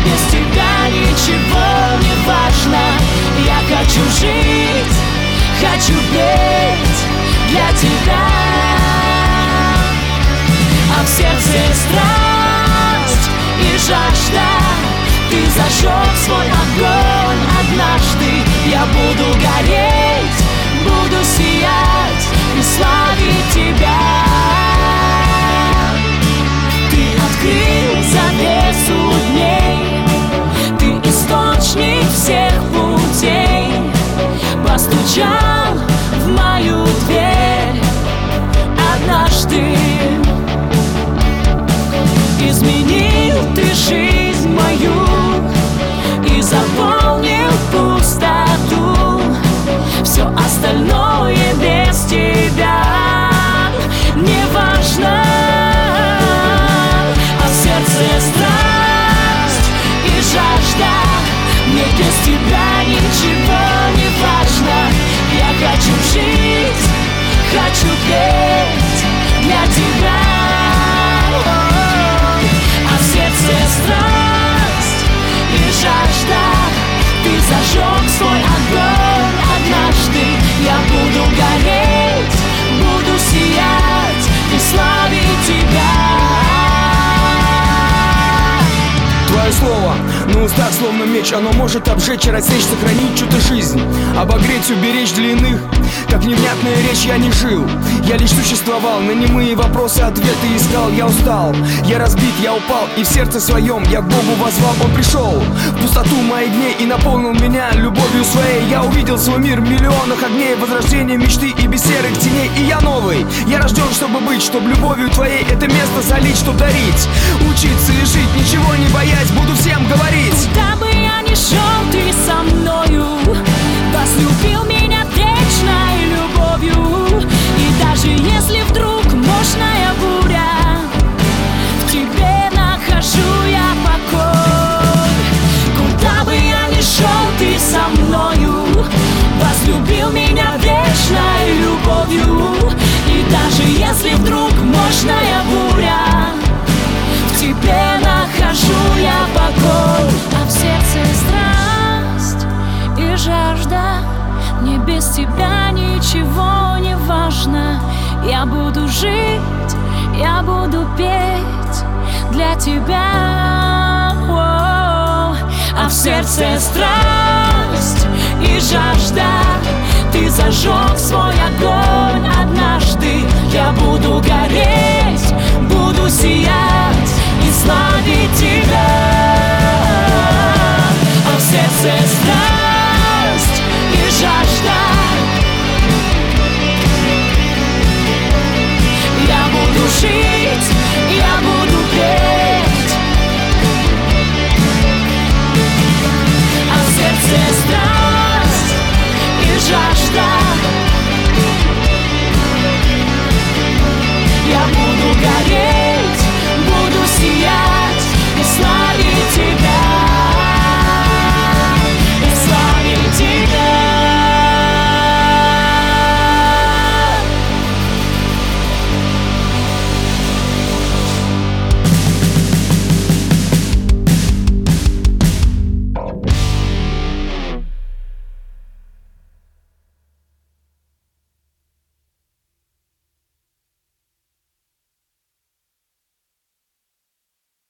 без тебя ничего не важно. Я хочу жить, хочу петь для тебя. А в сердце страсть и жажда. Ты зажег свой огонь однажды. Я буду гореть, буду сиять и славить тебя. Ты открыл завесу дней, ты источник всех путей. Постучал в мою дверь однажды. Изменил ты жизнь мою и заполнил пустоту. Все остальное без тебя не важно. А в сердце страсть и жажда. Мне без тебя ничего не важно. Я хочу жить, хочу петь для тебя. А в сердце страсть и жажда. Ты зажег свой огонь однажды. Я буду гореть, буду сиять и славить тебя. Твое слово на устах словно меч. Оно может обжечь, рассечь, сохранить чью-то жизнь, обогреть, уберечь для иных. Как невнятная речь я не жил, я лишь существовал. На немые вопросы ответы искал. Я устал, я разбит, я упал. И в сердце своем я к Богу возвал. Он пришел в пустоту моих дней и наполнил меня любовью своей. Я увидел свой мир в миллионах огней, возрождение мечты и без серых теней. И я новый, я рожден, чтобы быть, чтобы любовью твоей это место залить, чтоб дарить, учиться и жить, ничего не боясь, буду всем говорить. Куда бы я ни шел, ты со мною. Возлюбил меня вечной любовью. И даже если вдруг мощная буря, в тебе нахожу я покой. Куда бы я ни шел, ты со мною. Возлюбил меня вечной любовью. И даже если вдруг мощная буря, в тебе нахожу я покой. А в сердце страсть и жажда. Мне без тебя ничего не важно. Я буду жить, я буду петь для тебя. А в сердце страсть и жажда. Ты зажег свой огонь однажды. Я буду